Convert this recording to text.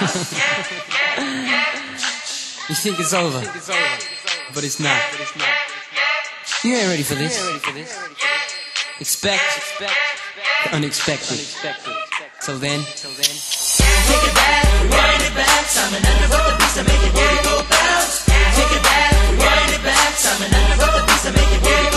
You think it's over, but it's not. You ain't ready for this. Expect the unexpected. Till then, take it back, wind it back. Simon and the beats to make it booty go bounce. Take it back, wind it back. Simon and the beats to make it booty go bounce.